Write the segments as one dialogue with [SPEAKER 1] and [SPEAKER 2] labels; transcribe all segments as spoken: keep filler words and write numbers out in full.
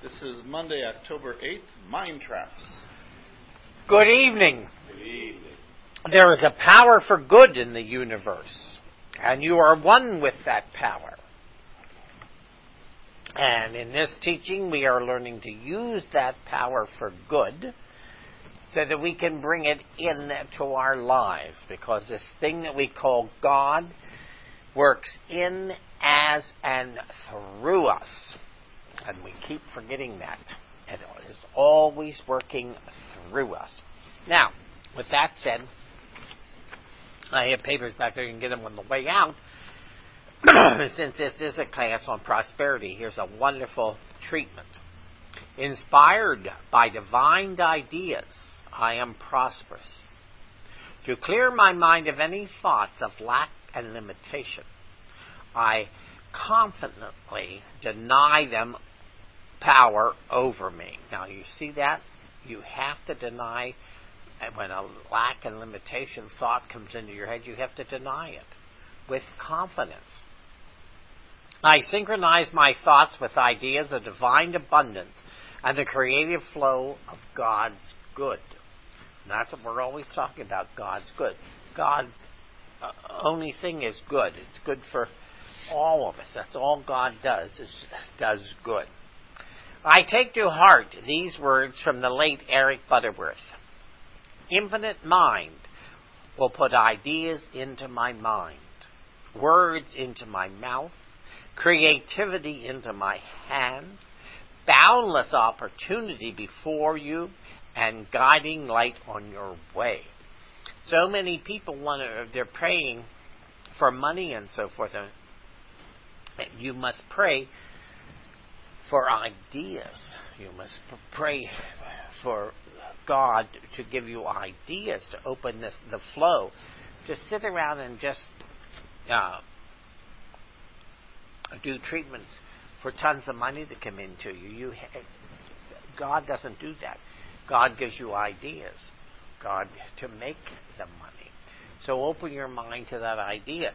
[SPEAKER 1] This is Monday, October eighth, Mind Traps.
[SPEAKER 2] Good evening.
[SPEAKER 1] Good evening.
[SPEAKER 2] There is a power for good in the universe, and you are one with that power. And in this teaching, we are learning to use that power for good so that we can bring it into our lives, because this thing that we call God works in, as, and through us. And we keep forgetting that. It is always working through us. Now, with that said, I have papers back there. You can get them on the way out. Since this is a class on prosperity, here's a wonderful treatment. Inspired by divine ideas, I am prosperous. To clear my mind of any thoughts of lack and limitation, I confidently deny them power over me. Now, you see that? You have to deny. When a lack and limitation thought comes into your head, you have to deny it with confidence. I synchronize my thoughts with ideas of divine abundance and the creative flow of God's good. And that's what we're always talking about, God's good. God's uh, only thing is good. It's good for all of us. That's all God does, is does good. I take to heart these words from the late Eric Butterworth. Infinite mind will put ideas into my mind, words into my mouth, creativity into my hands, boundless opportunity before you, and guiding light on your way. So many people want to, they're praying for money and so forth. And you must pray for ideas. You must pray for God to give you ideas, to open this, the flow. To sit around and just uh, do treatments for tons of money to come into you. You, God doesn't do that. God gives you ideas, God to make the money. So open your mind to that idea.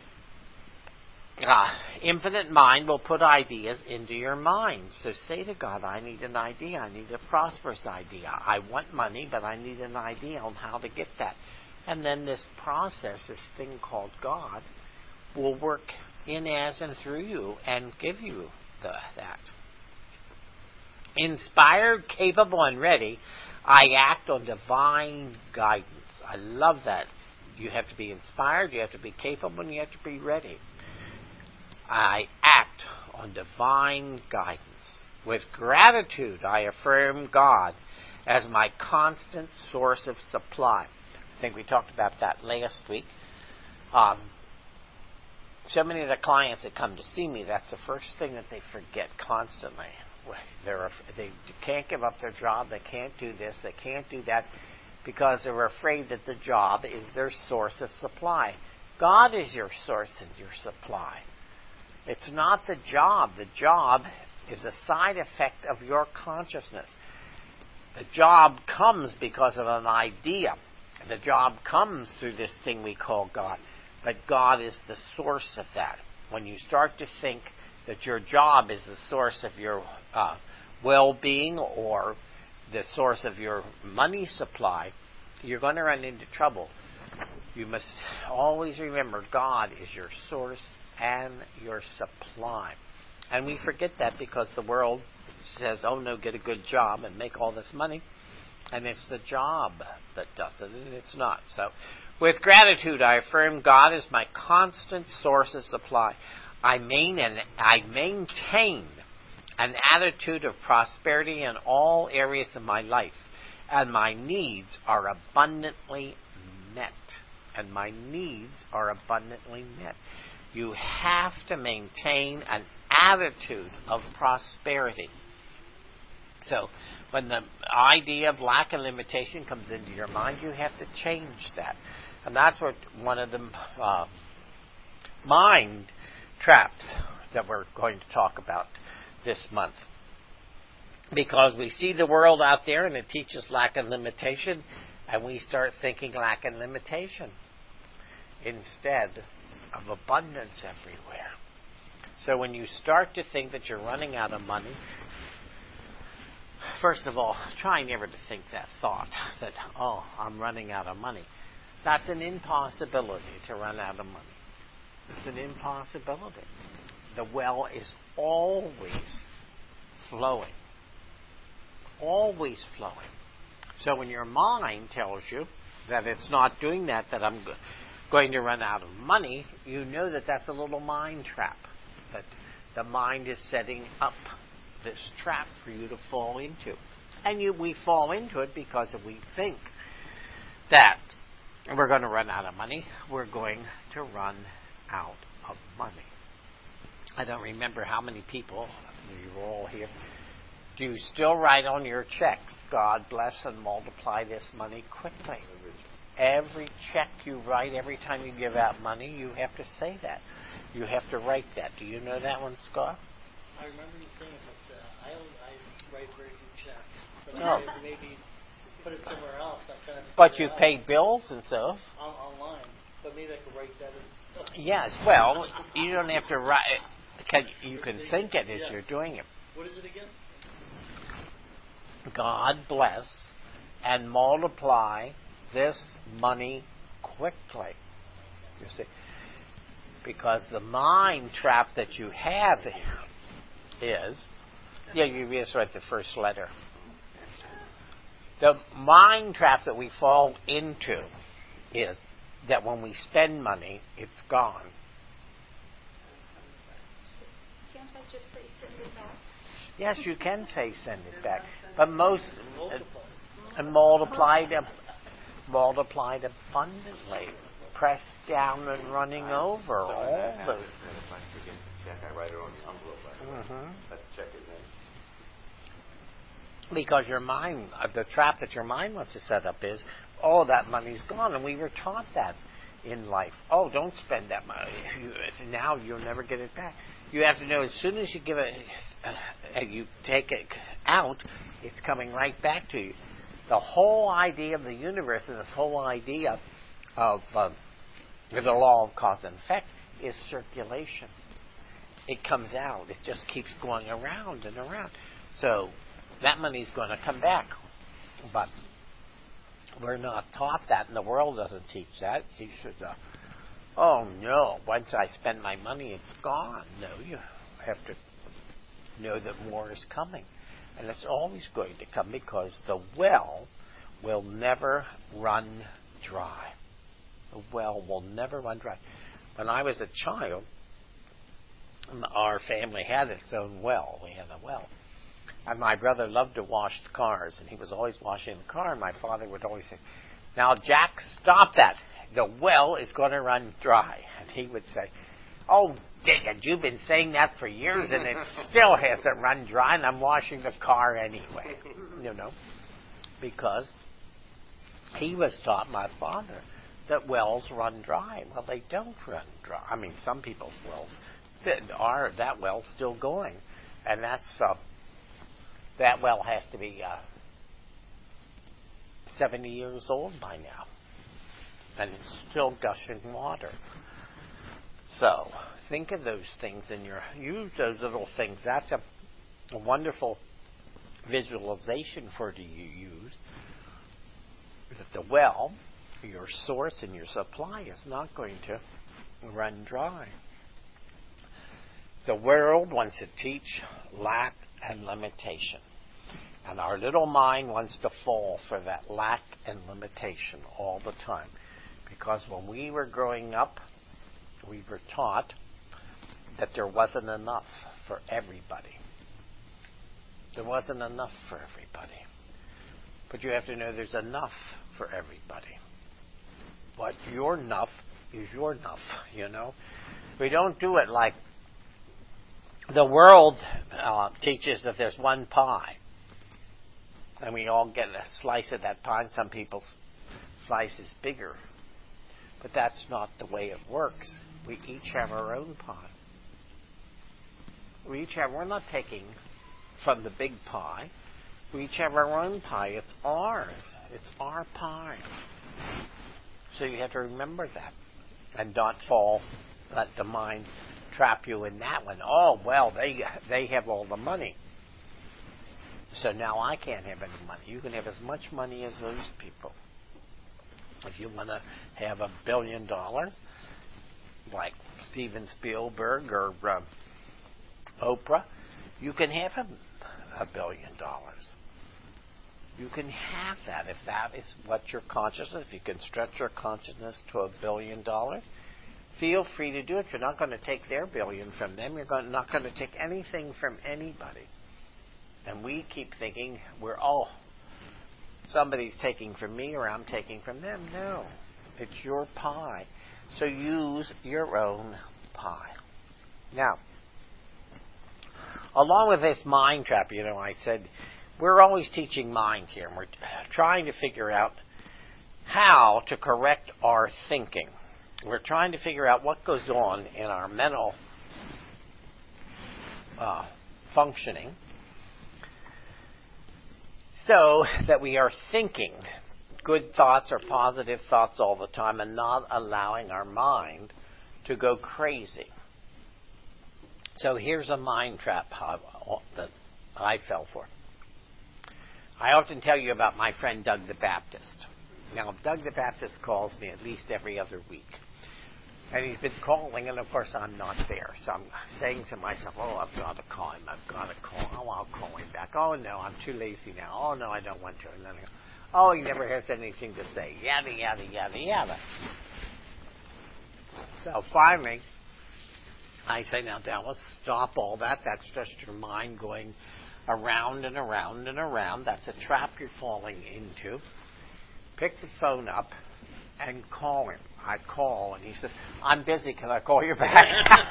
[SPEAKER 2] Uh, infinite mind will put ideas into your mind. So say to God, I need an idea. I need a prosperous idea. I want money, but I need an idea on how to get that. And then this process, this thing called God, will work in, as, and through you and give you the, that. Inspired, capable, and ready, I act on divine guidance. I love that. You have to be inspired, you have to be capable, and you have to be ready. I act on divine guidance. With gratitude, I affirm God as my constant source of supply. I think we talked about that last week. Um, so many of the clients that come to see me, that's the first thing that they forget constantly. They're, they can't give up their job, they can't do this, they can't do that, because they're afraid that the job is their source of supply. God is your source and your supply. It's not the job. The job is a side effect of your consciousness. The job comes because of an idea. The job comes through this thing we call God. But God is the source of that. When you start to think that your job is the source of your uh, well-being or the source of your money supply, you're going to run into trouble. You must always remember God is your source and your supply. And we forget that because the world says, oh no, get a good job and make all this money. And it's the job that does it, and it's not. So, with gratitude, I affirm God is my constant source of supply. I, main and I maintain an attitude of prosperity in all areas of my life, and my needs are abundantly met. And my needs are abundantly met. You have to maintain an attitude of prosperity. So, when the idea of lack and limitation comes into your mind, you have to change that. And that's what one of the uh, mind traps that we're going to talk about this month. Because we see the world out there and it teaches lack and limitation, and we start thinking lack and limitation instead of abundance everywhere. So when you start to think that you're running out of money, First of all, try never to think that thought that, oh, I'm running out of money. That's an impossibility to run out of money. It's an impossibility. The well is always flowing. Always flowing. So when your mind tells you that it's not doing that, that I'm go- going to run out of money, you know that that's a little mind trap. That the mind is setting up this trap for you to fall into. And you, we fall into it because if we think that we're going to run out of money, we're going to run out of money. I don't remember how many people, you were all here, do you still write on your checks, God bless and multiply this money quickly? Every check you write, every time you give out money, you have to say that. You have to write that. Do you know that one, Scott?
[SPEAKER 3] I remember you saying it, but uh, I, I write very few checks. But
[SPEAKER 2] Oh.
[SPEAKER 3] I maybe put it somewhere else. I kind of
[SPEAKER 2] But you
[SPEAKER 3] out
[SPEAKER 2] pay bills and stuff.
[SPEAKER 3] on, online, so maybe I could write that in.
[SPEAKER 2] Yes, well, you don't have to write. Can, you can think it as
[SPEAKER 3] Yeah.
[SPEAKER 2] you're doing it.
[SPEAKER 3] What is it again?
[SPEAKER 2] God bless and multiply this money quickly. You see, because the mind trap that you have is, yeah, you just write the first letter. The mind trap that we fall into is that when we spend money, it's gone.
[SPEAKER 4] Can't I just say send it back?
[SPEAKER 2] Yes, you can say send it back, but most
[SPEAKER 3] Multiple.
[SPEAKER 2] uh, multiplied, ab- multiplied abundantly, pressed down and running over.
[SPEAKER 5] So when
[SPEAKER 2] All
[SPEAKER 5] that
[SPEAKER 2] those.
[SPEAKER 5] happens, then if I forget to check, I write it on the envelope. Right away.
[SPEAKER 2] Mhm.
[SPEAKER 5] That check is in.
[SPEAKER 2] Because your mind, uh, the trap that your mind wants to set up is, oh, that money's gone, and we were taught that in life. Oh, don't spend that money. You, now you'll never get it back. You have to know as soon as you give it, uh, you take it out, it's coming right back to you. The whole idea of the universe and this whole idea of uh, the law of cause and effect is circulation. It comes out. It just keeps going around and around. So that money's going to come back. But we're not taught that, and the world doesn't teach that. It teaches, uh, oh no, once I spend my money, it's gone. No, you have to know that more is coming. And it's always going to come because the well will never run dry. The well will never run dry. When I was a child, our family had its own well. We had a well. And my brother loved to wash the cars, and he was always washing the car, and my father would always say, now, Jack, stop that. The well is going to run dry. And he would say, oh, dang it, you've been saying that for years, and it still hasn't run dry, and I'm washing the car anyway. You know, because he was taught, my father, that wells run dry. Well, they don't run dry. I mean, some people's wells that are, that well's still going. And that's, uh, that well has to be uh, seventy years old by now. And it's still gushing water. So, think of those things in your, use those little things. That's a, a wonderful visualization for you to use. That the well, your source and your supply is not going to run dry. The world wants to teach lack and limitation. And our little mind wants to fall for that lack and limitation all the time. Because when we were growing up, we were taught that there wasn't enough for everybody. There wasn't enough for everybody. But you have to know there's enough for everybody. But your enough is your enough, you know. We don't do it like the world uh, teaches that there's one pie. And we all get a slice of that pie, and some people's slice is bigger. But that's not the way it works. We each have our own pie. We each have, we're not taking from the big pie. We each have our own pie. It's ours. It's our pie. So you have to remember that. And not fall, let the mind trap you in that one. Oh, well, they they have all the money. So now I can't have any money. You can have as much money as those people. If you want to have a billion dollars, like Steven Spielberg or uh, Oprah, you can have a, a billion dollars. You can have that if that is what your consciousness, if you can stretch your consciousness to a billion dollars, feel free to do it. You're not going to take their billion from them. You're going, not going to take anything from anybody. And we keep thinking we're, oh, somebody's taking from me or I'm taking from them. No, it's your pie. So use your own pie. Now, along with this mind trap, you know, I said, we're always teaching minds here, and we're trying to figure out how to correct our thinking. We're trying to figure out what goes on in our mental uh, functioning so that we are thinking good thoughts or positive thoughts all the time and not allowing our mind to go crazy. So here's a mind trap that I fell for. I often tell you about my friend Doug the Baptist. Now, Doug the Baptist calls me at least every other week. And he's been calling, and of course I'm not there. So I'm saying to myself, oh, I've got to call him. I've got to call him. Oh, I'll call him back. Oh, no, I'm too lazy now. Oh, no, I don't want to. And then I go, oh, he never has anything to say. Yada, yada, yada, yada. So finally, I say, now, Dallas, stop all that. That's just your mind going around and around and around. That's a trap you're falling into. Pick the phone up and call him. I call, and he says, I'm busy. Can I call you back?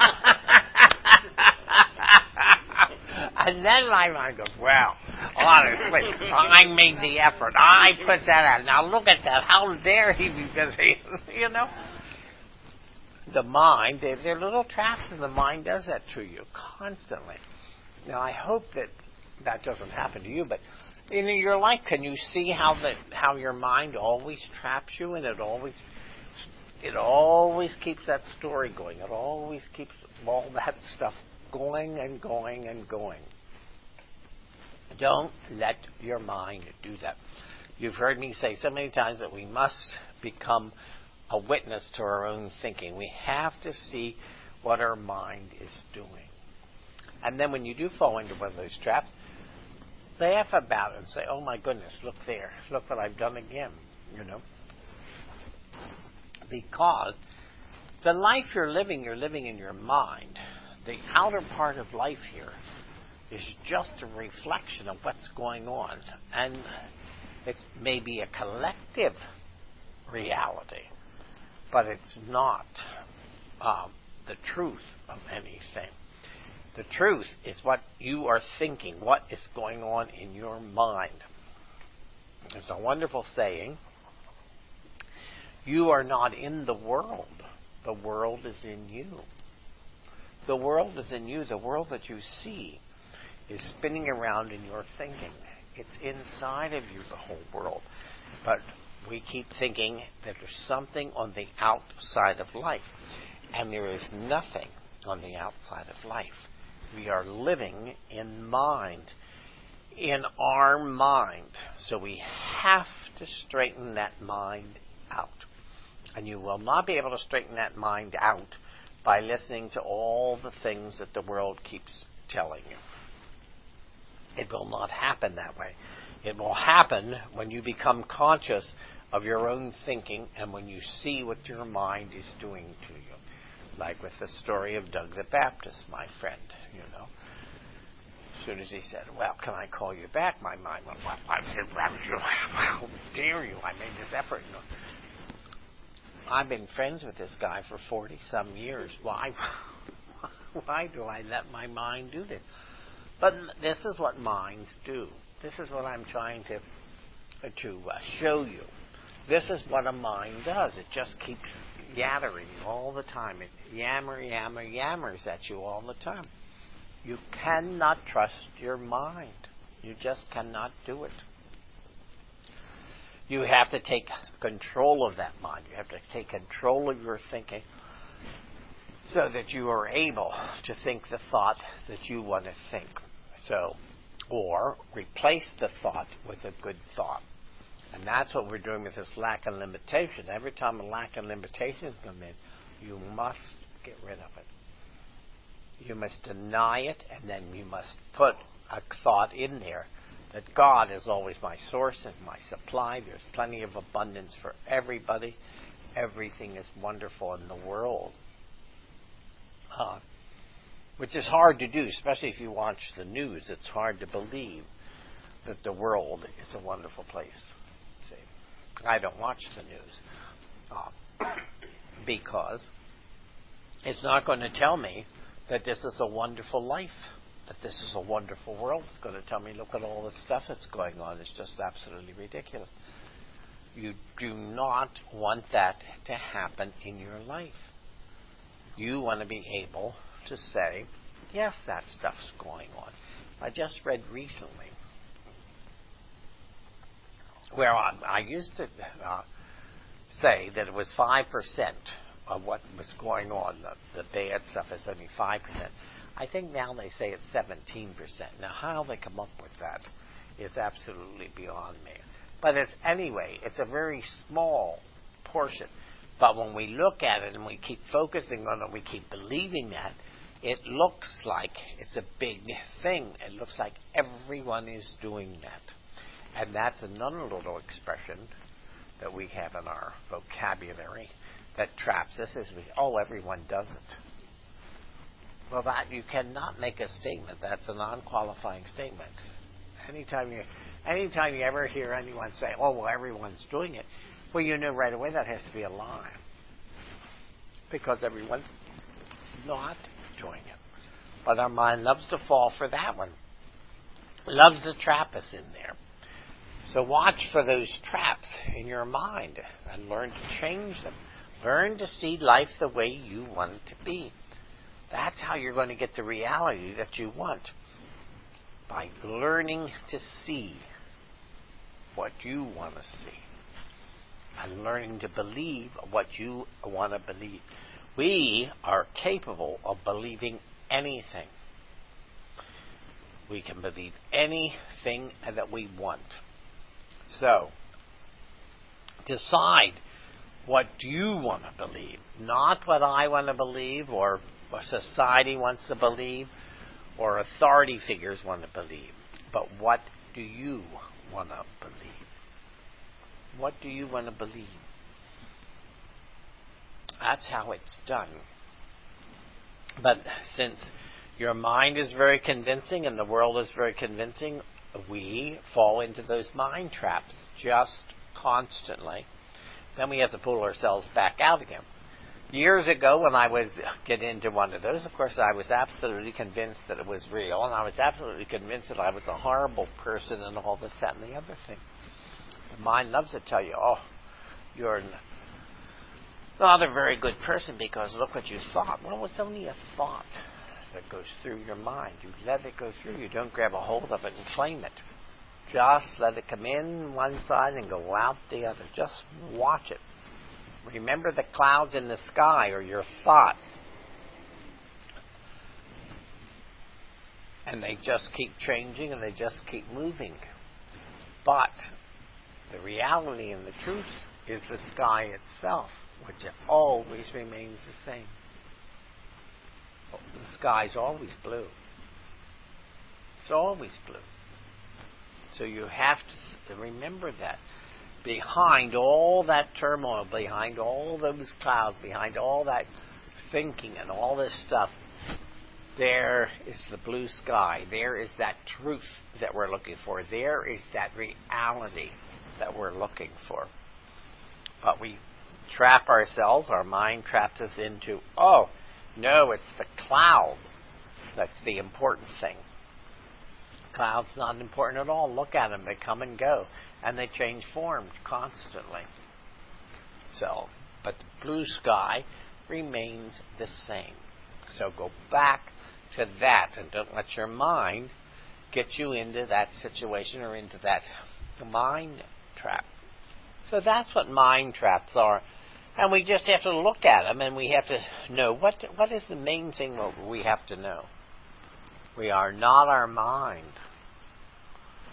[SPEAKER 2] And then my mind goes, well, honestly, I made the effort. I put that out. Now look at that. How dare he be busy? You know? The mind, there are little traps, and the mind does that to you constantly. Now, I hope that that doesn't happen to you, but in your life, can you see how that how your mind always traps you, and it always it always keeps that story going. It always keeps all that stuff going and going and going. Don't let your mind do that. You've heard me say so many times that we must become a witness to our own thinking. We have to see what our mind is doing. And then when you do fall into one of those traps, laugh about it and say, oh my goodness, look there. Look what I've done again, you know. Because the life you're living, you're living in your mind. The outer part of life here is just a reflection of what's going on. And it may be a collective reality, but it's not um, the truth of anything. The truth is what you are thinking, what is going on in your mind. It's a wonderful saying. You are not in the world. The world is in you. The world is in you. The world that you see is spinning around in your thinking. It's inside of you, the whole world. But we keep thinking that there's something on the outside of life. And there is nothing on the outside of life. We are living in mind, in our mind. So we have to straighten that mind out. And you will not be able to straighten that mind out by listening to all the things that the world keeps telling you. It will not happen that way. It will happen when you become conscious of your own thinking and when you see what your mind is doing to you. Like with the story of Doug the Baptist, my friend, you know. As soon as he said, well, can I call you back? My mind went, well, how dare you? I made this effort. You know. I've been friends with this guy for forty-some years. Why? Why do I let my mind do this? But this is what minds do. This is what I'm trying to, to uh, show you. This is what a mind does. It just keeps yammering all the time. It yammer, yammer, yammers at you all the time. You cannot trust your mind. You just cannot do it. You have to take control of that mind. You have to take control of your thinking so that you are able to think the thought that you want to think. So or replace the thought with a good thought. And that's what we're doing with this lack and limitation. Every time a lack and limitation comes in, you must get rid of it. You must deny it, and then you must put a thought in there that God is always my source and my supply. There's plenty of abundance for everybody. Everything is wonderful in the world. Uh, which is hard to do, especially if you watch the news. It's hard to believe that the world is a wonderful place. See, I don't watch the news uh, because it's not going to tell me that this is a wonderful life, that this is a wonderful world. It's going to tell me, look at all the stuff that's going on. It's just absolutely ridiculous. You do not want that to happen in your life. You want to be able to say, yes, that stuff's going on. I just read recently where I, I used to uh, say that it was five percent of what was going on. The, the bad stuff is only five percent. I think now they say it's seventeen percent. Now, how they come up with that is absolutely beyond me. But it's, anyway, it's a very small portion. But when we look at it and we keep focusing on it, we keep believing that, it looks like it's a big thing. It looks like everyone is doing that. And that's another little expression that we have in our vocabulary that traps us, is we, oh, everyone does it. Well, that you cannot make a statement. That's a non-qualifying statement. Anytime you, anytime you ever hear anyone say, oh, well, everyone's doing it, well, you know right away that has to be a lie. Because everyone's not doing it. But our mind loves to fall for that one. Loves to trap us in there. So watch for those traps in your mind and learn to change them. Learn to see life the way you want it to be. That's how you're going to get the reality that you want. By learning to see what you want to see. And learning to believe what you want to believe. We are capable of believing anything. We can believe anything that we want. So, decide what you want to believe. Not what I want to believe, or what society wants to believe, or authority figures want to believe. But what do you want to believe? What do you want to believe? That's how it's done. But since your mind is very convincing and the world is very convincing, we fall into those mind traps just constantly. Then we have to pull ourselves back out again. Years ago, when I would get into one of those, of course, I was absolutely convinced that it was real, and I was absolutely convinced that I was a horrible person and all this, that, and the other thing. The mind loves to tell you, oh, you're not a very good person because look what you thought. Well, it's only a thought that goes through your mind. You let it go through. You don't grab a hold of it and claim it. Just let it come in one side and go out the other. Just watch it. Remember, the clouds in the sky are your thoughts. And they just keep changing and they just keep moving. But the reality and the truth is the sky itself, which always remains the same. The sky's always blue. It's always blue. So you have to remember that. Behind all that turmoil, behind all those clouds, behind all that thinking and all this stuff, there is the blue sky. There is that truth that we're looking for. There is that reality that we're looking for. But we trap ourselves, our mind traps us into, oh, no, it's the cloud that's the important thing. Cloud's not important at all. Look at them. They come and go. And they change forms constantly. So, but the blue sky remains the same. So go back to that and don't let your mind get you into that situation or into that mind trap. So that's what mind traps are. And we just have to look at them and we have to know what what is the main thing that we have to know. We are not our mind.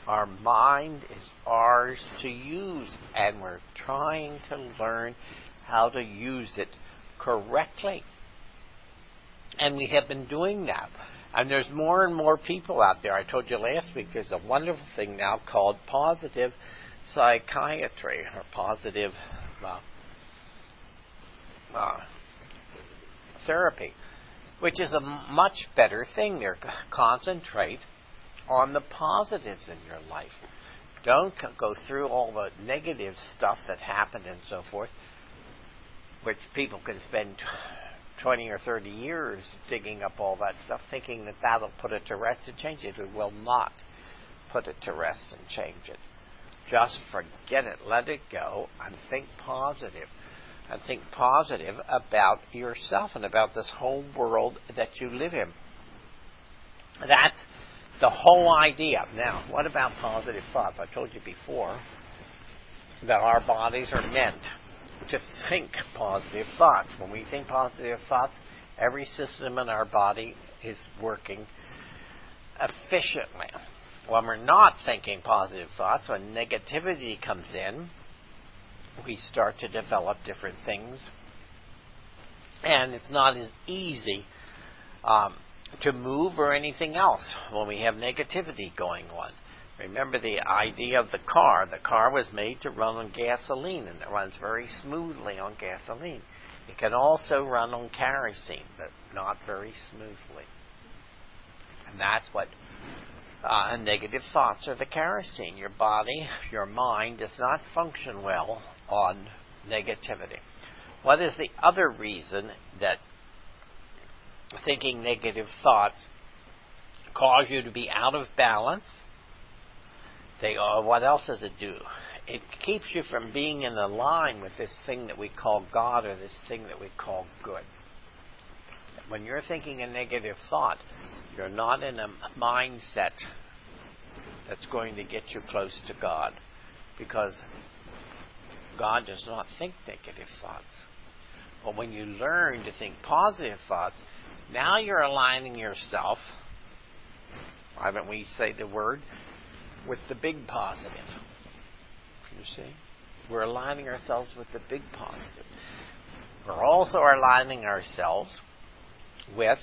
[SPEAKER 2] Our mind is ours to use, and we're trying to learn how to use it correctly. And we have been doing that. And there's more and more people out there. I told you last week there's a wonderful thing now called positive psychiatry, or positive uh, uh, therapy, which is a much better thing. They concentrate on the positives in your life. Don't go through all the negative stuff that happened and so forth, which people can spend twenty or thirty years digging up all that stuff, thinking that that'll put it to rest and change it. It will not put it to rest and change it. Just forget it. Let it go and think positive. And think positive about yourself and about this whole world that you live in. That's the whole idea. Now, what about positive thoughts? I told you before that our bodies are meant to think positive thoughts. When we think positive thoughts, every system in our body is working efficiently. When we're not thinking positive thoughts, when negativity comes in, we start to develop different things. And it's not as easy um, to move or anything else when we have negativity going on. Remember the idea of the car. The car was made to run on gasoline, and it runs very smoothly on gasoline. It can also run on kerosene, but not very smoothly. And that's what uh, negative thoughts are, the kerosene. Your body, your mind does not function well on negativity. What is the other reason that thinking negative thoughts cause you to be out of balance? They are, what else does it do? It keeps you from being in a line with this thing that we call God, or this thing that we call good. When you're thinking a negative thought, you're not in a mindset that's going to get you close to God, because God does not think negative thoughts. But when you learn to think positive thoughts, now you're aligning yourself, why don't we say the word, with the big positive. You see? We're aligning ourselves with the big positive. We're also aligning ourselves with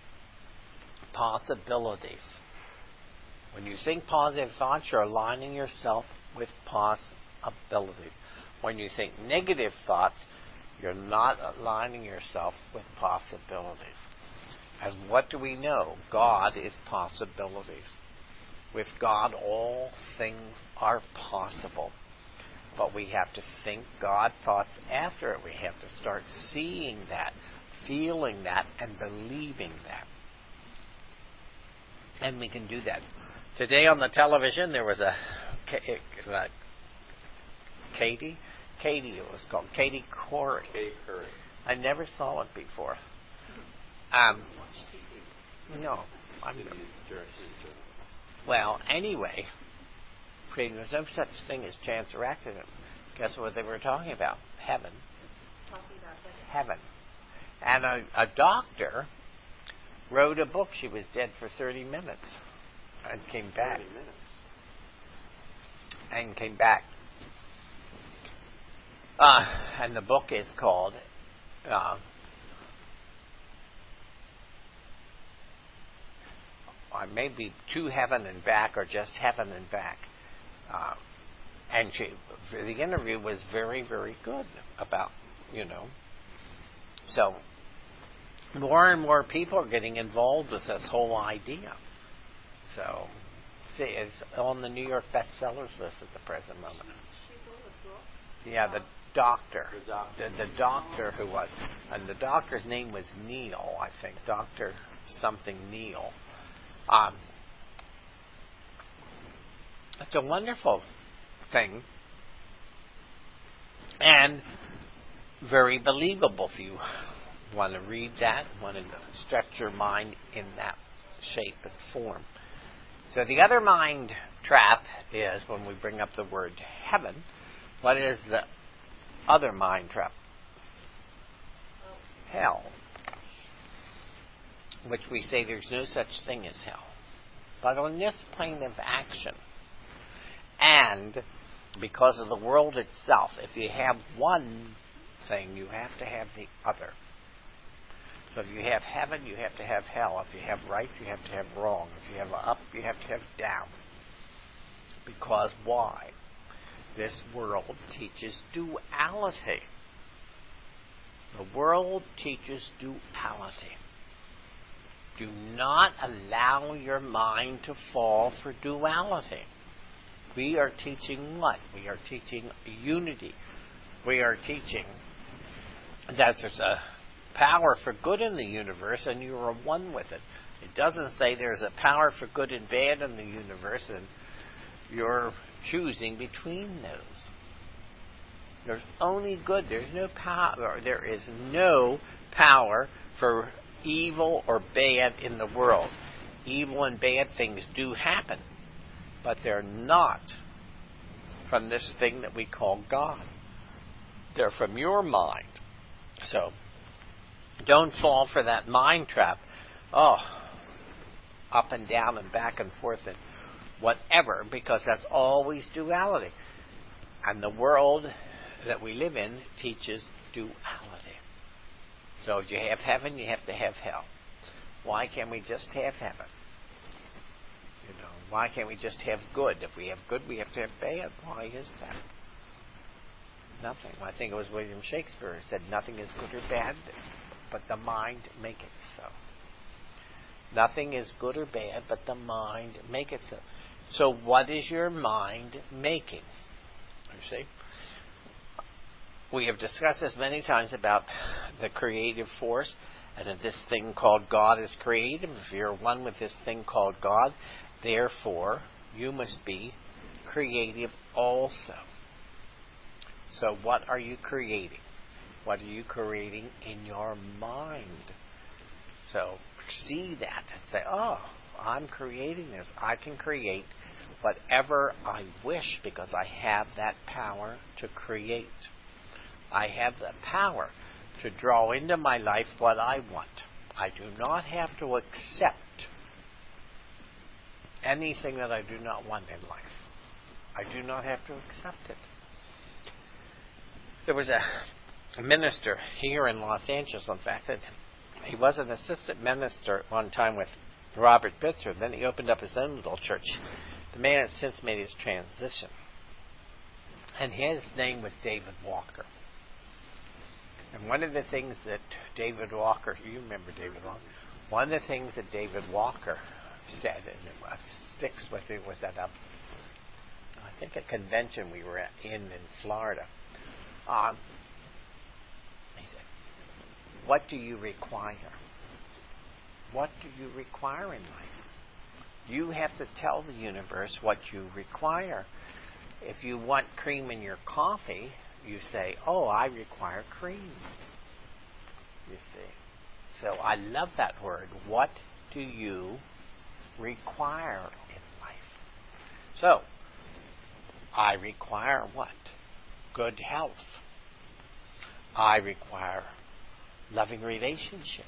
[SPEAKER 2] possibilities. When you think positive thoughts, you're aligning yourself with possibilities. When you think negative thoughts, you're not aligning yourself with possibilities. And what do we know? God is possibilities. With God, all things are possible. But we have to think God thoughts after it. We have to start seeing that, feeling that, and believing that. And we can do that. Today on the television, there was a uh, Katie, Katie it was called, Katie Couric.
[SPEAKER 5] Katie Couric.
[SPEAKER 2] I never saw it before. Um, no. I'm, well, anyway, there's no such thing as chance or accident. Guess what they were talking about? Heaven.
[SPEAKER 4] Talking about
[SPEAKER 2] Heaven. And a, a doctor wrote a book. She was dead for thirty minutes and came back.
[SPEAKER 5] thirty minutes.
[SPEAKER 2] And came back. Uh, and the book is called uh, or maybe To Heaven and Back, or just Heaven and Back. Uh, and she, the interview was very, very good about, you know. So, more and more people are getting involved with this whole idea. So, see, it's on the New York bestsellers list at the present moment.
[SPEAKER 4] She wrote a book.
[SPEAKER 2] Yeah, the doctor.
[SPEAKER 5] The doctor.
[SPEAKER 2] The, the doctor who was. And the doctor's name was Neil, I think. Doctor something Neil. Um, it's a wonderful thing. And very believable if you want to read that, want to stretch your mind in that shape and form. So the other mind trap is when we bring up the word heaven. What is the other mind trap? Hell. Which we say there's no such thing as hell. But on this plane of action, And because of the world itself, if you have one thing, you have to have the other. So if you have heaven, you have to have hell. If you have right, you have to have wrong. If you have up, you have to have down. Because why? This world teaches duality. The world teaches duality. Do not allow your mind to fall for duality. We are teaching what? We are teaching unity. We are teaching that there's a power for good in the universe and you are one with it. It doesn't say there's a power for good and bad in the universe and you're choosing between those. There's only good. There's no power. There is no power for evil or bad in the world. Evil and bad things do happen, but they're not from this thing that we call God. They're from your mind. So, don't fall for that mind trap. Oh, up and down and back and forth and whatever, because that's always duality. And the world that we live in teaches duality. So if you have heaven, you have to have hell. Why can't we just have heaven? You know, why can't we just have good? If we have good, we have to have bad. Why is that? Nothing. I think it was William Shakespeare who said, nothing is good or bad, but the mind maketh so. Nothing is good or bad, but the mind maketh so. So what is your mind making? You see? We have discussed this many times about the creative force, and that this thing called God is creative. If you're one with this thing called God, therefore you must be creative also. So what are you creating? What are you creating in your mind? So see that and say, oh, I'm creating this. I can create whatever I wish because I have that power to create. I have the power to draw into my life what I want. I do not have to accept anything that I do not want in life. I do not have to accept it. There was a, a minister here in Los Angeles, in fact, that he was an assistant minister at one time with Robert Bitzer. Then he opened up his own little church. The man has since made his transition. And his name was David Walker. And one of the things that David Walker, you remember David Walker, one of the things that David Walker said, and it sticks with it, was at a, I think a convention we were at in, in Florida. Um, he said, what do you require? What do you require in life? You have to tell the universe what you require. If you want cream in your coffee, you say, oh, I require cream. You see. So I love that word. What do you require in life? So, I require what? Good health. I require loving relationships.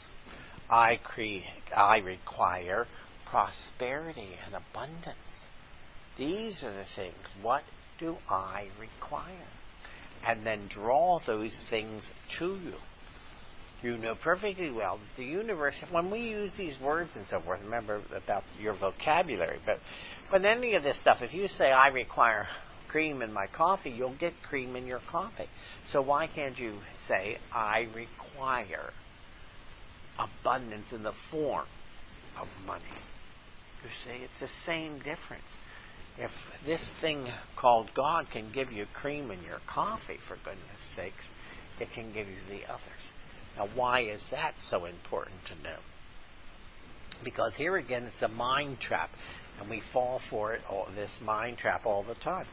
[SPEAKER 2] I cre- I require prosperity and abundance. These are the things. What do I require? And then draw those things to you. You know perfectly well that the universe, when we use these words and so forth, remember about your vocabulary, but but any of this stuff, if you say, I require cream in my coffee, you'll get cream in your coffee. So why can't you say, I require abundance in the form of money? You see, it's the same difference. If this thing called God can give you cream in your coffee, for goodness sakes, it can give you the others. Now, why is that so important to know? Because here again, it's a mind trap, and we fall for it, all, this mind trap all the time.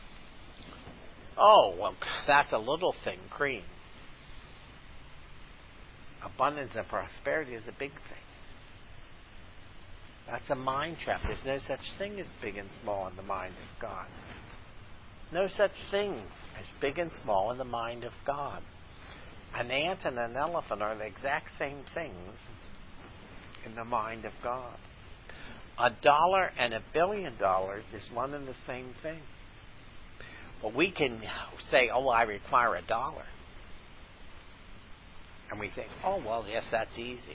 [SPEAKER 2] Oh, well, that's a little thing, cream. Abundance and prosperity is a big thing. That's a mind trap. There's no such thing as big and small in the mind of God. No such thing as big and small in the mind of God. An ant and an elephant are the exact same things in the mind of God. A dollar and a billion dollars is one and the same thing. But we can say, oh, I require a dollar. And we think, oh, well, yes, that's easy.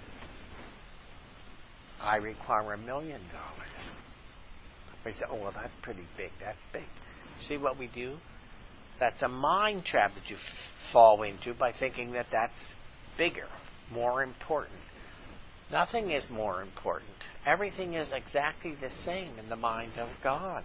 [SPEAKER 2] I require a million dollars. We say, oh, well, that's pretty big. That's big. See what we do? That's a mind trap that you f- fall into by thinking that that's bigger, more important. Nothing is more important. Everything is exactly the same in the mind of God.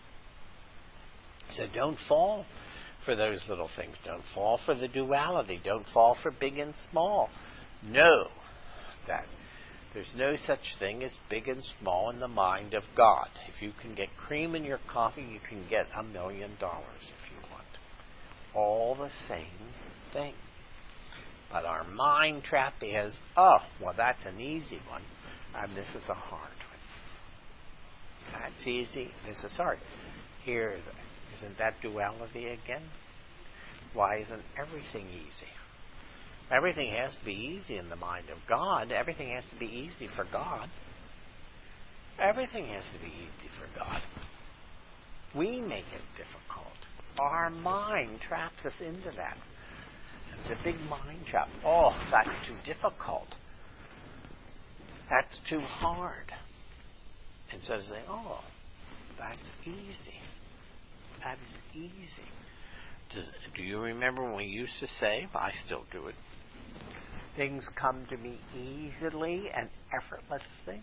[SPEAKER 2] So don't fall for those little things. Don't fall for the duality. Don't fall for big and small. Know that there's no such thing as big and small in the mind of God. If you can get cream in your coffee, you can get a million dollars if you want. All the same thing. But our mind trap is, oh, well, that's an easy one, and this is a hard one. That's easy, this is hard. Here, isn't that duality again? Why isn't everything easy? Everything has to be easy in the mind of God. Everything has to be easy for God. Everything has to be easy for God. We make it difficult. Our mind traps us into that. It's a big mind trap. Oh, that's too difficult. That's too hard. Instead of saying, oh, that's easy. That is easy. Does, do you remember when we used to say, I still do it, things come to me easily and effortlessly?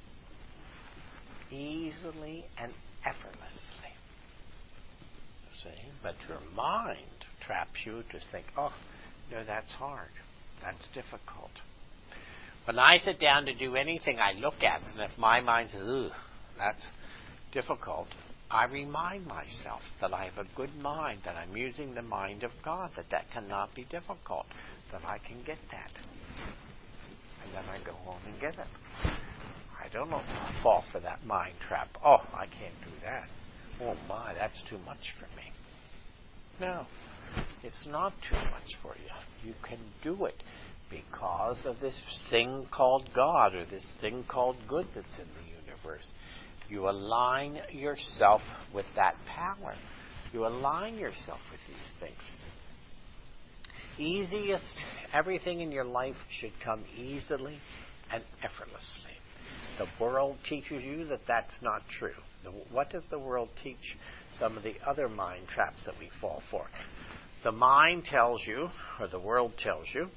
[SPEAKER 2] Easily and effortlessly. See? But your mind traps you to think, oh, no, that's hard. That's difficult. When I sit down to do anything, I look at it, and if my mind says, ugh, that's difficult, I remind myself that I have a good mind, that I'm using the mind of God, that that cannot be difficult, that I can get that. And then I go home and get it. I don't fall for that mind trap. Oh, I can't do that. Oh my, that's too much for me. No, it's not too much for you. You can do it because of this thing called God, or this thing called good that's in the universe. You align yourself with that power. You align yourself with these things. Easiest, everything in your life should come easily and effortlessly. The world teaches you that that's not true. The, what does the world teach? Some of the other mind traps that we fall for. The mind tells you, or the world tells you,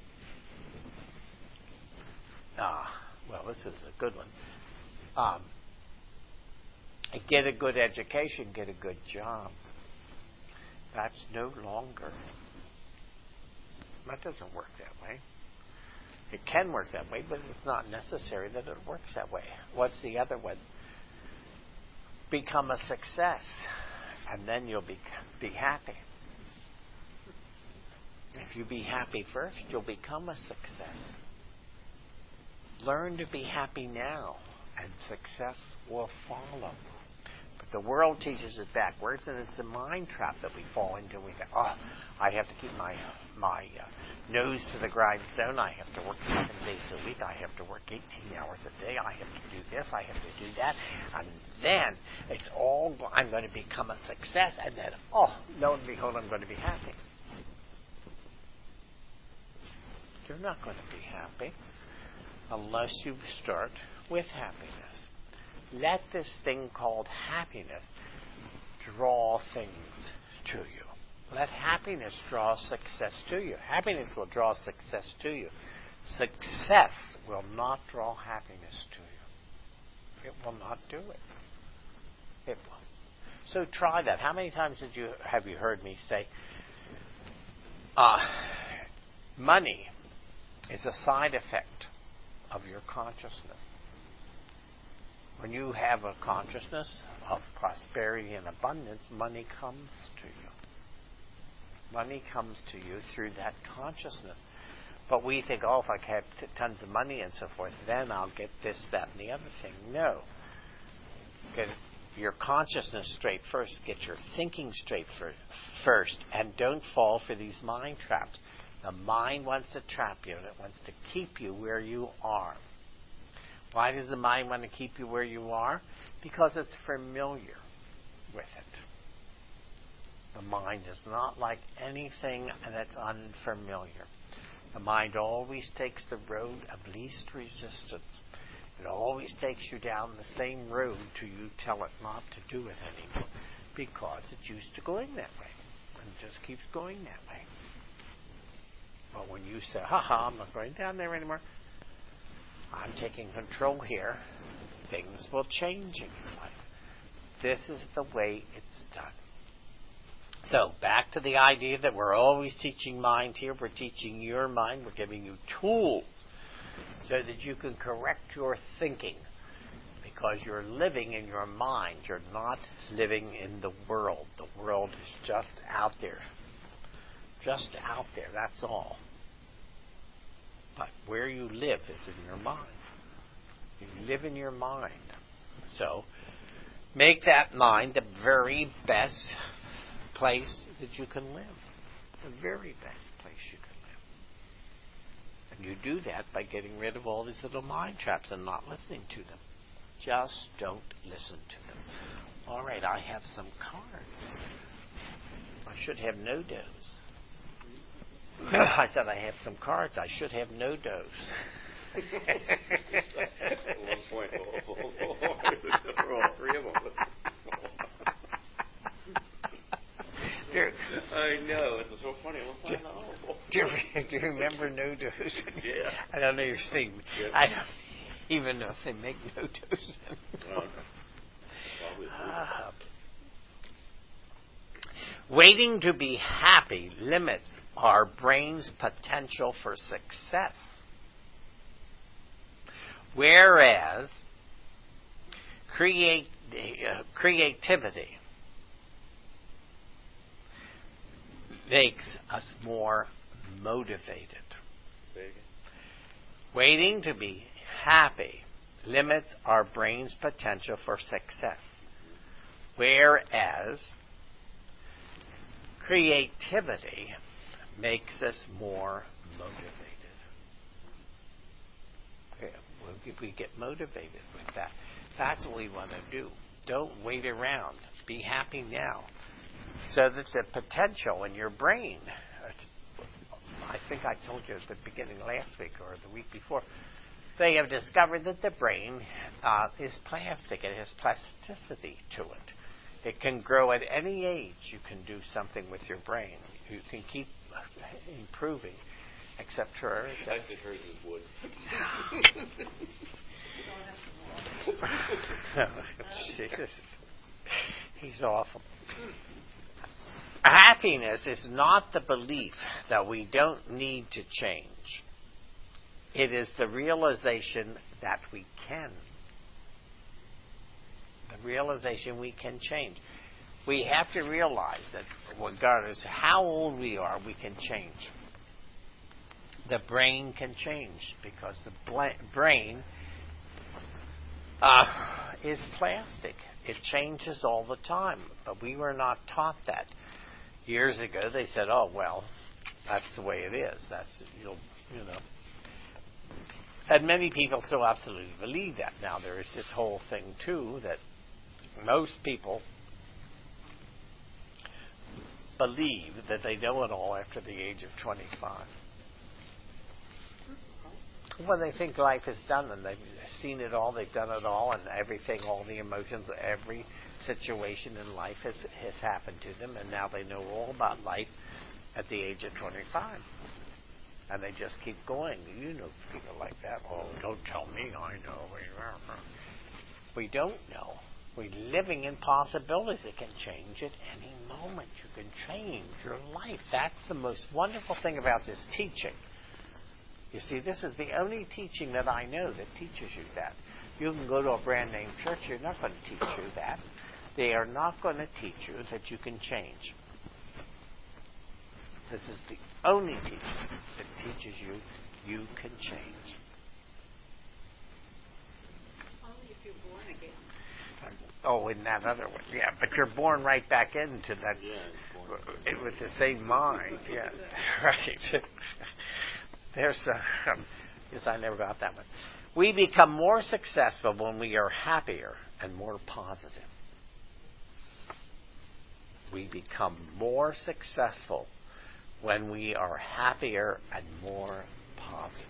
[SPEAKER 2] ah, well, this is a good one. Um, get a good education, get a good job. That's no longer. That doesn't work that way. It can work that way, but it's not necessary that it works that way. What's the other one? Become a success, and then you'll be be happy. If you be happy first, you'll become a success. Learn to be happy now, and success will follow. But the world teaches it backwards, and it's a mind trap that we fall into. We think, oh, I have to keep my my uh, nose to the grindstone. I have to work seven days a week. I have to work eighteen hours a day. I have to do this. I have to do that. And then it's all, I'm going to become a success. And then, oh, lo and behold, I'm going to be happy. You're not going to be happy unless you start with happiness. Let this thing called happiness draw things to you. Let happiness draw success to you. Happiness will draw success to you. Success will not draw happiness to you. It will not do it. It will. So try that. How many times did you have you heard me say, uh, money is a side effect of your consciousness. When you have a consciousness of prosperity and abundance, money comes to you. Money comes to you through that consciousness. But we think, oh, if I have t- tons of money and so forth, then I'll get this, that, and the other thing. No. Get your consciousness straight first. Get your thinking straight for, first. And don't fall for these mind traps. The mind wants to trap you, and it wants to keep you where you are. Why does the mind want to keep you where you are? Because it's familiar with it. The mind does not like anything that's unfamiliar. The mind always takes the road of least resistance. It always takes you down the same road till you tell it not to do it anymore, because it's used to going that way, and it just keeps going that way. But when you say, ha ha, I'm not going down there anymore, I'm taking control here, things will change in your life. This is the way it's done. So, back to the idea that we're always teaching mind here. We're teaching your mind. We're giving you tools so that you can correct your thinking, because you're living in your mind. You're not living in the world. The world is just out there. Just out there, that's all. But where you live is in your mind. You live in your mind. So, make that mind the very best place that you can live. The very best place you can live. And you do that by getting rid of all these little mind traps and not listening to them. Just don't listen to them. All right, I have some cards. I should have no dose. I said I have some cards. I should have no dose.
[SPEAKER 5] One point. We're all three of them. I know. It's so funny.
[SPEAKER 2] Do, do, you, do you remember no dose?
[SPEAKER 5] Yeah.
[SPEAKER 2] I don't know your thing.
[SPEAKER 5] Yeah.
[SPEAKER 2] I don't even know if they make no dose.
[SPEAKER 5] Uh,
[SPEAKER 2] uh, waiting to be happy limits our brain's potential for success. Whereas create, uh, creativity makes us more motivated. Waiting to be happy limits our brain's potential for success. Whereas creativity makes us more motivated. We get motivated with that. That's what we want to do. Don't wait around. Be happy now. So that the potential in your brain, I think I told you at the beginning last week or the week before, they have discovered that the brain uh, is plastic. It has plasticity to it. It can grow at any age. You can do something with your brain. You can keep improving. Except for...
[SPEAKER 5] I said hers is wood.
[SPEAKER 2] Jesus. He's awful. Happiness is not the belief that we don't need to change. It is the realization that we can. The realization we can change. We have to realize that regardless of how old we are, we can change. The brain can change because the bla- brain uh, is plastic. It changes all the time. But we were not taught that. Years ago, they said, "Oh well, that's the way it is. That's you'll, you know." And many people still absolutely believe that. Now there is this whole thing too that most people believe that they know it all after the age of twenty-five. Well, they think life is done, and they've seen it all, they've done it all, and everything, all the emotions, every situation in life has, has happened to them, and now they know all about life at the age of twenty-five. And they just keep going. You know people like that. Oh, don't tell me, I know. We don't know. We're living in possibilities. It can change at any moment. You can change your life. That's the most wonderful thing about this teaching. You see, this is the only teaching that I know that teaches you that. You can go to a brand name church, you're not going to teach you that. They are not going to teach you that you can change. This is the only teaching that teaches you you can change.
[SPEAKER 4] Only if you're born again.
[SPEAKER 2] Oh, in that other one, yeah. But you're born right back into that
[SPEAKER 5] Yeah,
[SPEAKER 2] with the same mind. Yeah, right. There's, uh, um, yes, I never got that one. We become more successful when we are happier and more positive. We become more successful when we are happier and more positive.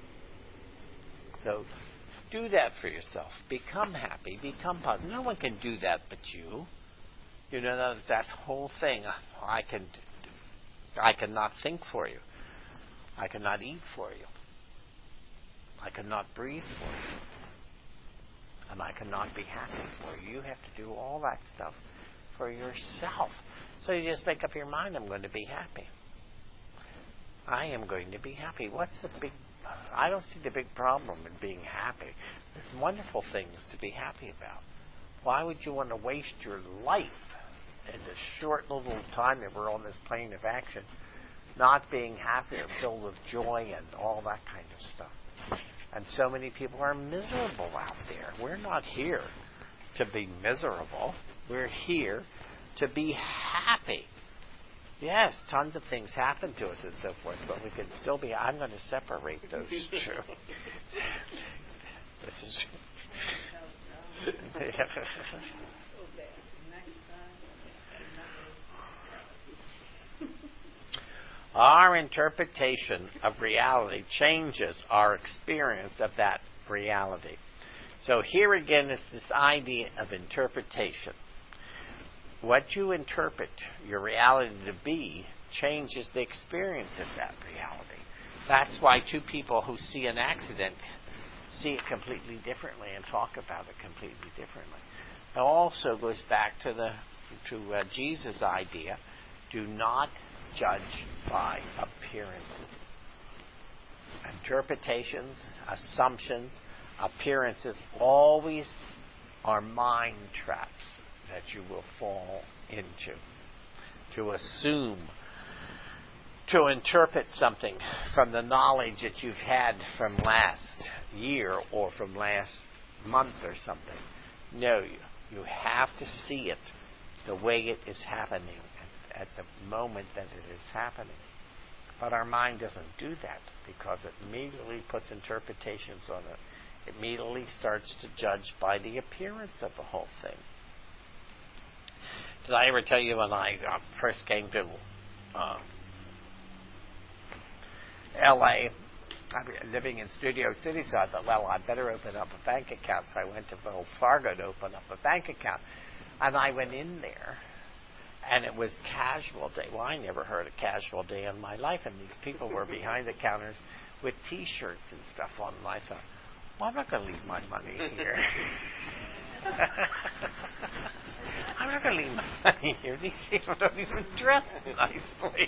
[SPEAKER 2] So do that for yourself. Become happy. Become positive. No one can do that but you. You know, that, that whole thing. I can, I cannot think for you. I cannot eat for you. I cannot breathe for you. And I cannot be happy for you. You have to do all that stuff for yourself. So you just make up your mind, I'm going to be happy. I am going to be happy. What's the big... I don't see the big problem in being happy. There's wonderful things to be happy about. Why would you want to waste your life in this short little time that we're on this plane of action not being happy or filled with joy and all that kind of stuff? And so many people are miserable out there. We're not here to be miserable. We're here to be happy. Yes, tons of things happen to us and so forth, but we can still be... I'm going to separate those two. This is... Our interpretation of reality changes our experience of that reality. So here again, it's this idea of interpretation. What you interpret your reality to be changes the experience of that reality. That's why two people who see an accident see it completely differently and talk about it completely differently. It also goes back to the to uh, Jesus' idea: do not judge by appearances. Interpretations, assumptions, appearances always are mind traps that you will fall into. To assume, to interpret something from the knowledge that you've had from last year or from last month or something. No, you, you have to see it the way it is happening at, at the moment that it is happening. But our mind doesn't do that because it immediately puts interpretations on it. It immediately starts to judge by the appearance of the whole thing. Did I ever tell you when I uh, first came to uh, L A, I was living in Studio City, so I thought, well, I'd better open up a bank account. So I went to Wells Fargo to open up a bank account. And I went in there, and it was casual day. Well, I never heard a casual day in my life, and these people were behind the counters with T-shirts and stuff on. And I thought, well, I'm not going to leave my money here. I'm not going to leave my money here. These people don't even dress nicely.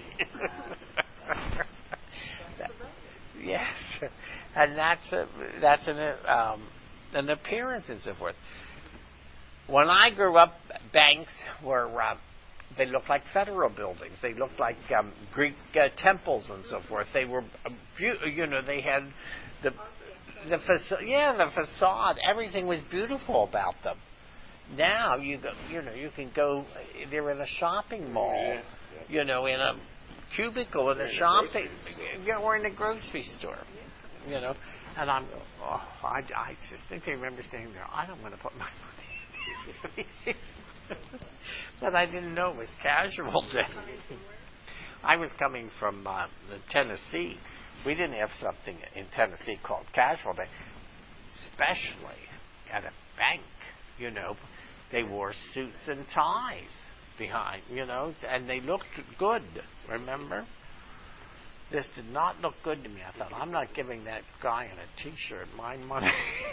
[SPEAKER 2] that, yes, and that's a, that's an um, an appearance and so forth. When I grew up, banks were uh, they looked like federal buildings. They looked like um, Greek uh, temples and so forth. They were, uh, you know, they had the the facade. Yeah, the facade. Everything was beautiful about them. Now you go, you know, you can go. They're in a shopping mall, yeah, yeah. you know, in a cubicle in a shopping. Yeah, or in a grocery store, you know. And I'm, oh, I, I just think I remember standing there. I don't want to put my money in. But I didn't know it was casual day. I was coming from uh, Tennessee. We didn't have something in Tennessee called casual day, especially at a bank. You know, they wore suits and ties behind, you know, and they looked good, remember? This did not look good to me. I thought, I'm not giving that guy in a T-shirt my money.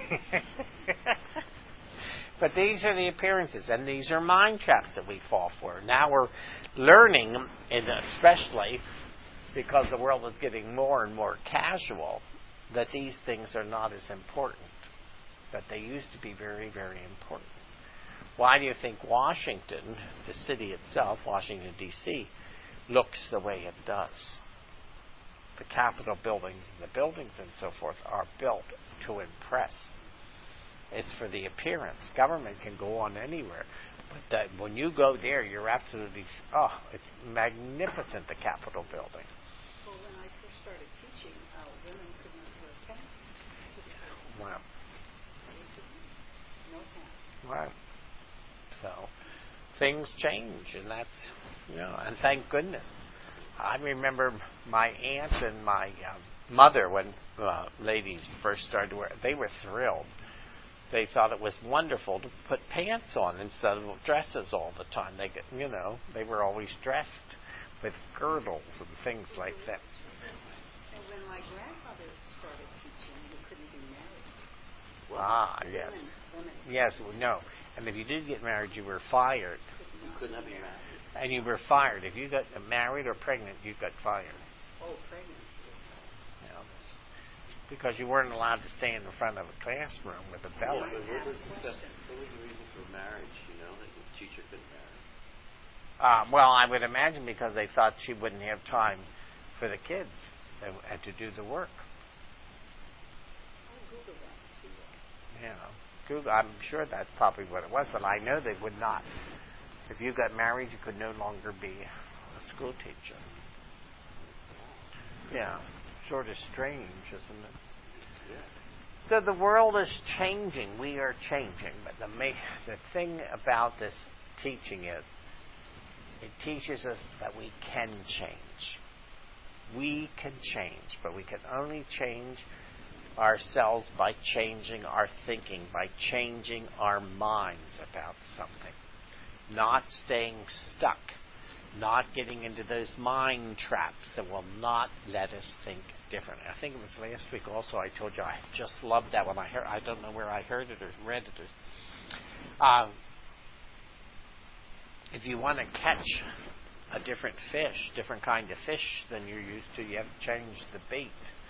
[SPEAKER 2] But these are the appearances, and these are mind traps that we fall for. Now we're learning, and especially because the world is getting more and more casual, that these things are not as important. But they used to be very, very important. Why do you think Washington, the city itself, Washington, D C, looks the way it does? The Capitol buildings and the buildings and so forth are built to impress. It's for the appearance. Government can go on anywhere. But that when you go there, you're absolutely, oh, it's magnificent, the Capitol building.
[SPEAKER 4] Well, when I first started teaching, uh, women could not wear pants.
[SPEAKER 2] Wow.
[SPEAKER 4] No pants.
[SPEAKER 2] Right. So things change, and that's, you know, and thank goodness. I remember my aunt and my um, mother, when uh, ladies first started to wear, they were thrilled. They thought it was wonderful to put pants on instead of dresses all the time. They, get, you know, they were always dressed with girdles and things like that.
[SPEAKER 4] And when my grandmother started teaching, you couldn't be married.
[SPEAKER 2] Ah, yes.
[SPEAKER 4] Women, women.
[SPEAKER 2] Yes, no. And if you did get married, you were fired.
[SPEAKER 5] You could not be married.
[SPEAKER 2] And you were fired. If you got married or pregnant, you got fired.
[SPEAKER 4] Oh, pregnancy.
[SPEAKER 2] You know, because you weren't allowed to stand in front of a classroom with a belly.
[SPEAKER 5] Yeah, but what was the sep- what was the reason for marriage? You know, that the teacher couldn't marry.
[SPEAKER 2] Uh, well, I would imagine because they thought she wouldn't have time for the kids and, and to do the work.
[SPEAKER 4] I'll Google that to see what.
[SPEAKER 2] You know, Google, I'm sure that's probably what it was, but I know they would not. If you got married, you could no longer be a school teacher. Yeah, sort of strange, isn't it?
[SPEAKER 5] Yeah.
[SPEAKER 2] So the world is changing. We are changing. But the ma- the thing about this teaching is it teaches us that we can change. We can change, but we can only change ourselves by changing our thinking, by changing our minds about something. Not staying stuck, not getting into those mind traps that will not let us think differently. I think it was last week also I told you I just loved that when I heard, I don't know where I heard it or read it. Or, um, if you want to catch a different fish, different kind of fish than you're used to, you have to change the bait.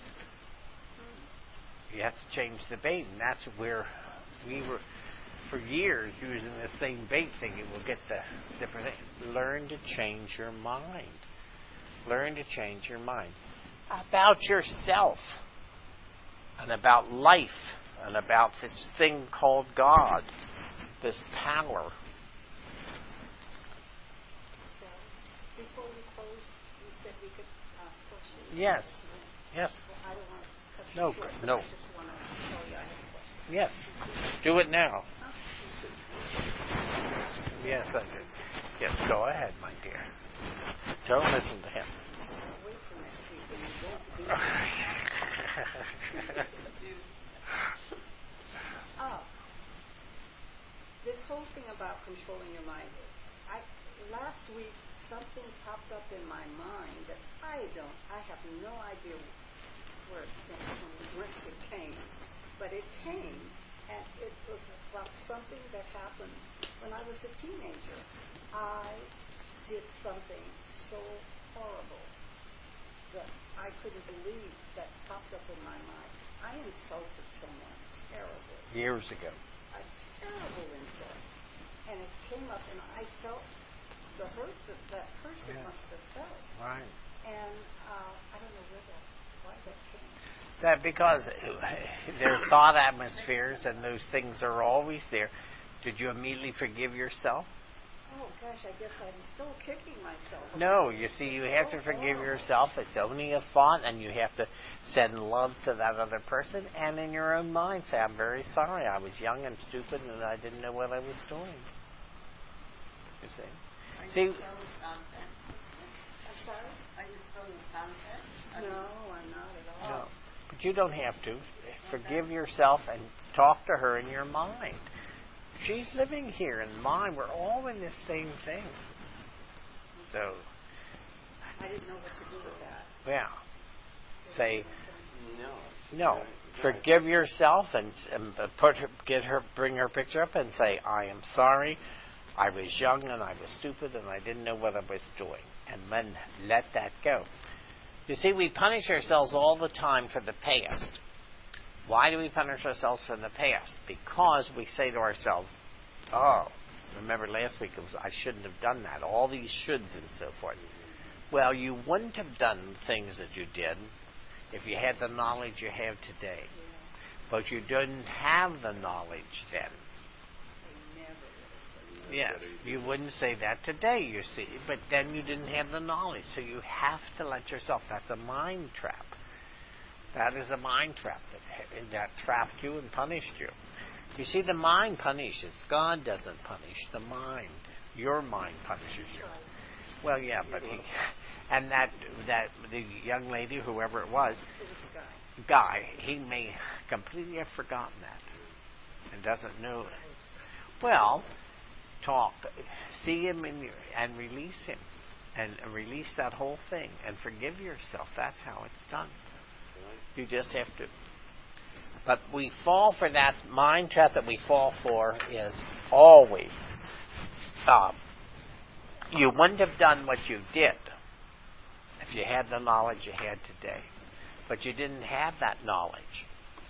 [SPEAKER 2] You have to change the bait, and that's where we were for years using the same bait thinking we'll get the different thing. Learn to change your mind. Learn to change your mind. About yourself and about life and about this thing called God, this power.
[SPEAKER 4] Before we close, you said we could ask questions.
[SPEAKER 2] Yes. Yes.
[SPEAKER 4] Well, I don't want to cut you
[SPEAKER 2] No,
[SPEAKER 4] short, but
[SPEAKER 2] no.
[SPEAKER 4] I just want to tell you I have a question.
[SPEAKER 2] Yes. Do it now.
[SPEAKER 4] Huh?
[SPEAKER 2] Yes, I do. Yes, go ahead, my dear. Don't listen to him.
[SPEAKER 4] Wait for next week when you won't be. Oh, this whole thing about controlling your mind. I last week something popped up in my mind that I don't. I have no idea where it came from, whence it came, but it came, and it was about something that happened when I was a teenager. I did something so horrible that I couldn't believe that popped up in my mind. I insulted someone terribly.
[SPEAKER 2] Years ago.
[SPEAKER 4] A terrible insult. And it came up, and I felt the hurt that that person
[SPEAKER 2] Yeah.
[SPEAKER 4] must have felt.
[SPEAKER 2] Right.
[SPEAKER 4] And uh, I don't know where that, why that came.
[SPEAKER 2] That because their thought atmospheres and those things are always there. Did you immediately forgive yourself?
[SPEAKER 4] Oh gosh, I guess I'm still kicking myself.
[SPEAKER 2] No, you see, you have to forgive yourself. It's only a thought, and you have to send love to that other person, and in your own mind say, I'm very sorry. I was young and stupid, and I didn't know what I was doing. You see?
[SPEAKER 4] Are
[SPEAKER 2] See,
[SPEAKER 4] you still in contact? I'm sorry? Are you still in contact? No, I'm not at all.
[SPEAKER 2] no. But you don't have to. Forgive yourself and talk to her in your mind. She's living here in mine. We're all in this same thing. So,
[SPEAKER 4] I didn't know what to do with that.
[SPEAKER 2] yeah. Say,
[SPEAKER 5] No.
[SPEAKER 2] no.
[SPEAKER 5] Right.
[SPEAKER 2] Forgive yourself and, and put her, get her, bring her picture up and say, I am sorry. I was young and I was stupid and I didn't know what I was doing. And then let that go. You see, we punish ourselves all the time for the past. Why do we punish ourselves for the past? Because we say to ourselves, oh, remember last week it was, I shouldn't have done that. All these shoulds and so forth. Well, you wouldn't have done things that you did if you had the knowledge you have today. But you didn't have the knowledge then. Yes, you wouldn't say that today, you see, but then you didn't have the knowledge, so you have to let yourself, that's a mind trap. That is a mind trap that, that trapped you and punished you. You see, the mind punishes. God doesn't punish. The mind, your mind punishes you. Well, yeah, but he, and that that the young lady, whoever it was,
[SPEAKER 4] It was a guy.
[SPEAKER 2] guy, he may completely have forgotten that and doesn't know. Well, talk, see him in your, and release him, and release that whole thing, and forgive yourself. That's how it's done. You just have to. But we fall for that mind trap. That we fall for is always. Um, you wouldn't have done what you did if you had the knowledge you had today, but you didn't have that knowledge.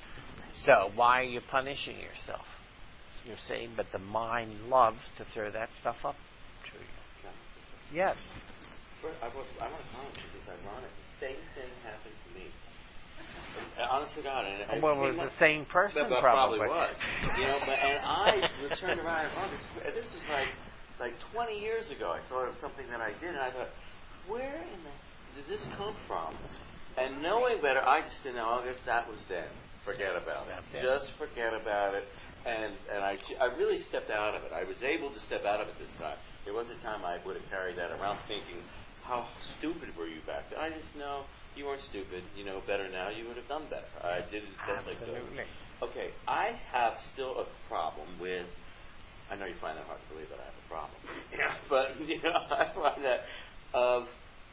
[SPEAKER 2] So why are you punishing yourself? You see, but the mind loves to throw that stuff up to you. Yes.
[SPEAKER 5] First, I want, I want to comment because it's ironic. The same thing happened to me. And, honest to God, and I
[SPEAKER 2] Well, it was
[SPEAKER 5] up,
[SPEAKER 2] the same person,
[SPEAKER 5] but, but
[SPEAKER 2] probably.
[SPEAKER 5] probably was. You know, but and I turned around. Oh, this, this was like like twenty years ago. I thought of something that I did, and I thought, where in the did this come from? And knowing better, I just didn't know. I guess that was then. Forget about it. Just forget about it. And and I I really stepped out of it. I was able to step out of it this time. There was a time I would have carried that around, thinking, how stupid were you back then? I just know. You weren't stupid. You know better now. You would have done better. I did it best I could.
[SPEAKER 2] Absolutely.
[SPEAKER 5] Okay, I have still a problem with. I know you find that hard to believe that I have a problem. Yeah. But you know, I find that of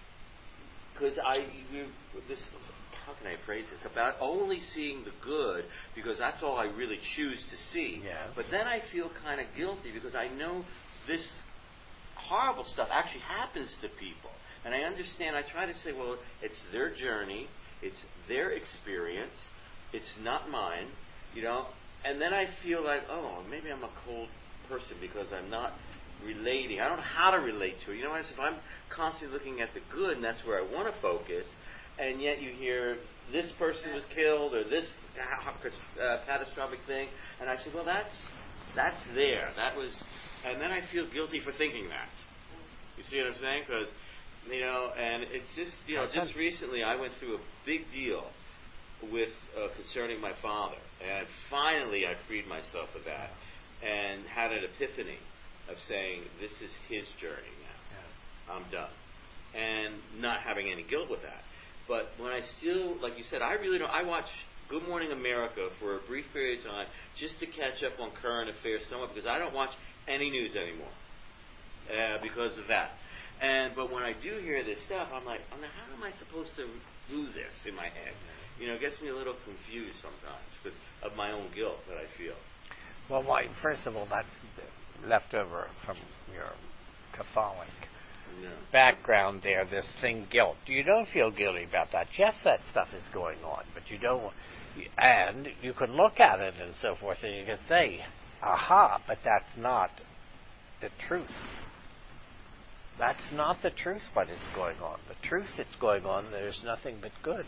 [SPEAKER 5] because I you, this. How can I phrase this? About only seeing the good because that's all I really choose to see.
[SPEAKER 2] Yes.
[SPEAKER 5] But then I feel kind of guilty because I know this horrible stuff actually happens to people. And I understand, I try to say, well, it's their journey, it's their experience, it's not mine, you know. And then I feel like, oh, maybe I'm a cold person because I'm not relating. I don't know how to relate to it. You know, if I'm constantly looking at the good and that's where I want to focus, and yet you hear this person was killed or this uh, catastrophic thing, and I say, well, that's that's there. That was, and then I feel guilty for thinking that. You see what I'm saying? Because You know, and it's just, you know, just recently I went through a big deal with uh, concerning my father. And finally I freed myself of that and had an epiphany of saying, this is his journey now. Yeah. I'm done. And not having any guilt with that. But when I still, like you said, I really don't, I watch Good Morning America for a brief period of time just to catch up on current affairs somewhat because I don't watch any news anymore uh, because of that. And but when I do hear this stuff, I'm like, oh, now how am I supposed to do this in my head? You know, it gets me a little confused sometimes because of my own guilt that I feel.
[SPEAKER 2] Well, why? First of all, that's left over from your Catholic
[SPEAKER 5] No.
[SPEAKER 2] background there. This thing, guilt. You don't feel guilty about that. Yes, that stuff is going on, but you don't. And you can look at it and so forth, and you can say, "Aha!" But that's not the truth. That's not the truth, what is going on. The truth that's going on, there's nothing but good.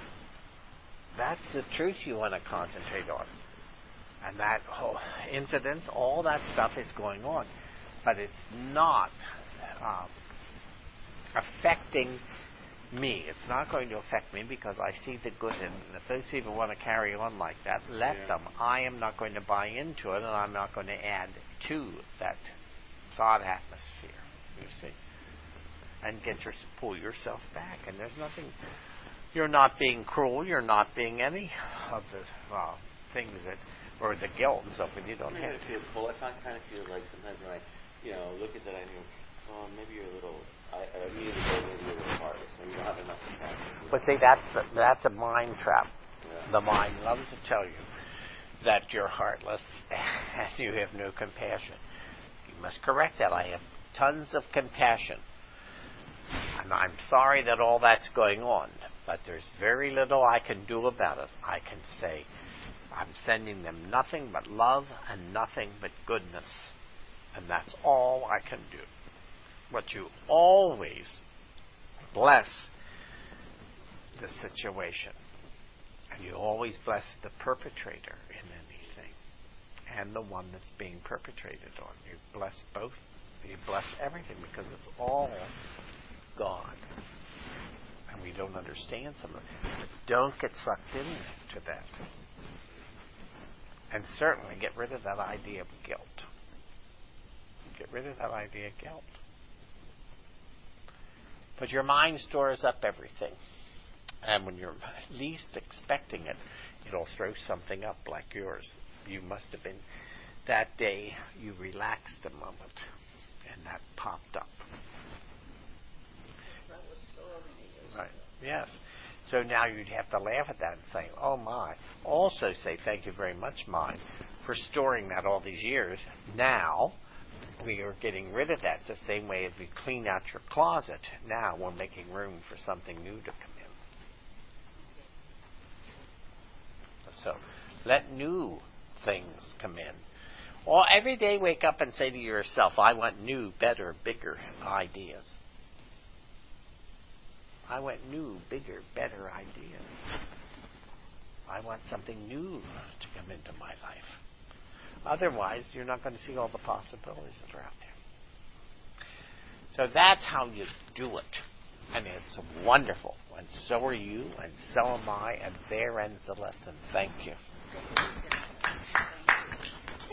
[SPEAKER 2] That's the truth you want to concentrate on. And that whole incident, all that stuff is going on. But it's not um, affecting me. It's not going to affect me because I see the good in it. And if those people want to carry on like that, let
[SPEAKER 5] yeah.
[SPEAKER 2] them. I am not going to buy into it, and I'm not going to add to that thought atmosphere. You see, and get your pull yourself back. And there's nothing. You're not being cruel. You're not being any of the uh, things that, or the guilt and stuff. And you don't
[SPEAKER 5] I
[SPEAKER 2] have.
[SPEAKER 5] Kind of feel pull. I kind of feel like sometimes when I, you know, look at that, I think, oh, maybe you're a little. I, I need to go maybe you're a little heartless. Maybe you don't have enough compassion.
[SPEAKER 2] But see, that's that's a mind trap.
[SPEAKER 5] Yeah.
[SPEAKER 2] The mind loves to tell you that you're heartless and you have no compassion. You must correct that. I have tons of compassion. And I'm sorry that all that's going on, but there's very little I can do about it. I can say, I'm sending them nothing but love and nothing but goodness. And that's all I can do. But you always bless the situation. And you always bless the perpetrator in anything. And the one that's being perpetrated on. You bless both. You bless everything because it's all God. and we don't understand some of it. But don't get sucked into that. And certainly get rid of that idea of guilt. Get rid of that idea of guilt. But your mind stores up everything. And when you're least expecting it, it'll throw something up like yours. You must have been, that day, you relaxed a moment, and that popped up.
[SPEAKER 4] That was so many years
[SPEAKER 2] Right.
[SPEAKER 4] ago.
[SPEAKER 2] Yes. So now you'd have to laugh at that and say, oh my. Also say, thank you very much, mind, for storing that all these years. Now, we are getting rid of that the same way as we clean out your closet. Now we're making room for something new to come in. So let new things come in. Or every day wake up and say to yourself, I want new, better, bigger ideas. I want new, bigger, better ideas. I want something new to come into my life. Otherwise, you're not going to see all the possibilities that are out there. So that's how you do it. And it's wonderful. And so are you, and so am I, and there ends the lesson. Thank you.